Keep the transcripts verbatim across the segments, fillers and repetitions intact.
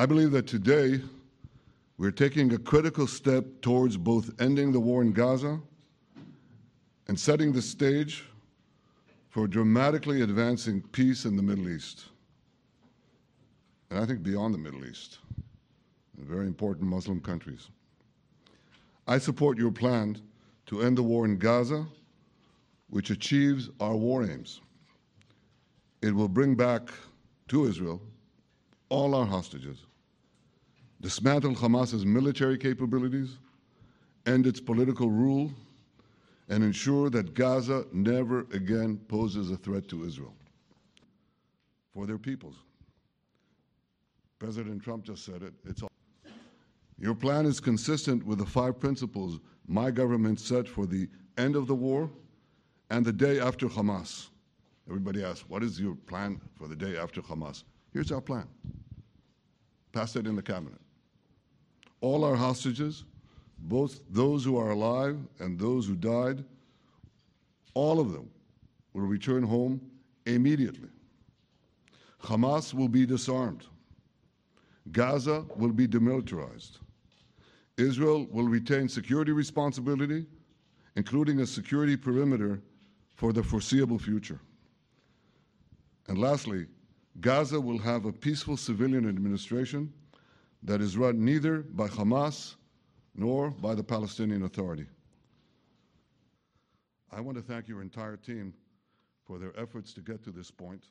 I believe that today we're taking a critical step towards both ending the war in Gaza and setting the stage for dramatically advancing peace in the Middle East, and I think beyond the Middle East, in very important Muslim countries. I support your plan to end the war in Gaza, which achieves our war aims. It will bring back to Israel all our hostages, dismantle Hamas's military capabilities, end its political rule, and ensure that Gaza never again poses a threat to Israel for their peoples. President Trump just said it. It's all. Your plan is consistent with the five principles my government set for the end of the war and the day after Hamas. Everybody asks, what is your plan for the day after Hamas? Here's our plan. Passed it in the cabinet. All our hostages, both those who are alive and those who died, all of them will return home immediately. Hamas will be disarmed. Gaza will be demilitarized. Israel will retain security responsibility, including a security perimeter for the foreseeable future. And lastly, Gaza will have a peaceful civilian administration that is run neither by Hamas nor by the Palestinian Authority. I want to thank your entire team for their efforts to get to this point.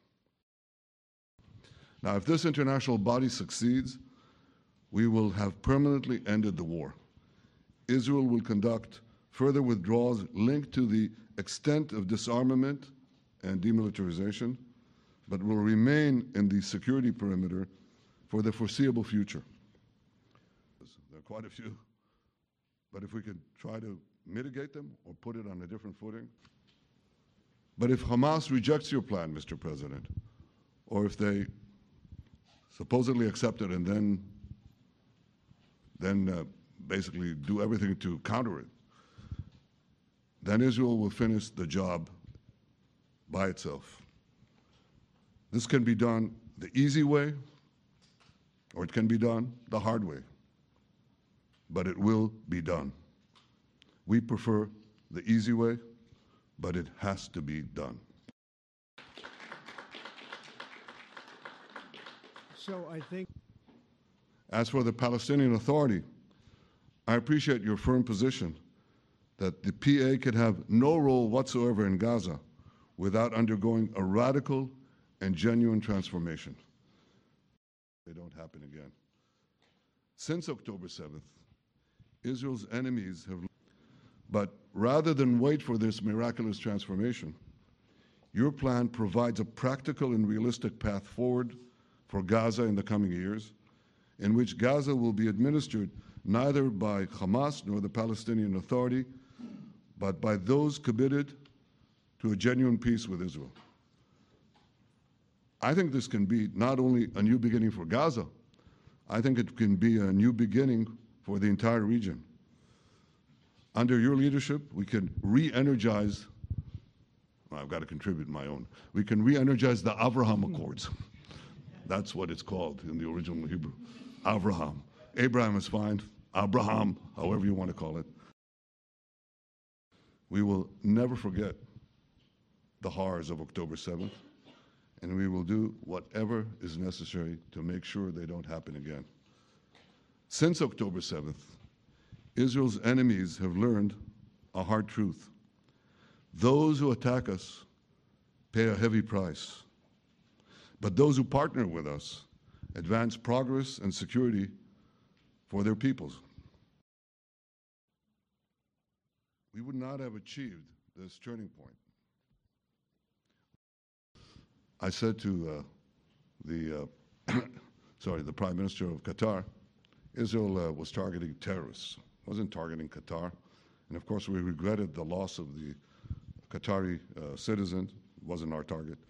Now, if this international body succeeds, we will have permanently ended the war. Israel will conduct further withdrawals linked to the extent of disarmament and demilitarization, but will remain in the security perimeter for the foreseeable future. There are quite a few, but if we could try to mitigate them or put it on a different footing. But if Hamas rejects your plan, Mister President, or if they supposedly accept it and then, then uh, basically do everything to counter it, then Israel will finish the job by itself. This can be done the easy way, or it can be done the hard way, but it will be done. We prefer the easy way, but it has to be done. So I think. As for the Palestinian Authority, I appreciate your firm position that the P A could have no role whatsoever in Gaza without undergoing a radical and genuine transformation. They don't happen again. Since October seventh, Israel's enemies have, but rather than wait for this miraculous transformation, your plan provides a practical and realistic path forward for Gaza in the coming years, in which Gaza will be administered neither by Hamas nor the Palestinian Authority, but by those committed to a genuine peace with Israel. I think this can be not only a new beginning for Gaza, I think it can be a new beginning for the entire region. Under your leadership, we can re-energize, well, I've got to contribute my own, we can re-energize the Abraham Accords. That's what it's called in the original Hebrew, Abraham. Abraham is fine, Abraham, however you want to call it. We will never forget the horrors of October seventh, and we will do whatever is necessary to make sure they don't happen again. Since October seventh, Israel's enemies have learned a hard truth. Those who attack us pay a heavy price, but those who partner with us advance progress and security for their peoples. We would not have achieved this turning point. I said to uh, the, uh, sorry, the Prime Minister of Qatar, Israel uh, was targeting terrorists, wasn't targeting Qatar. And of course, we regretted the loss of the Qatari uh, citizen, wasn't our target.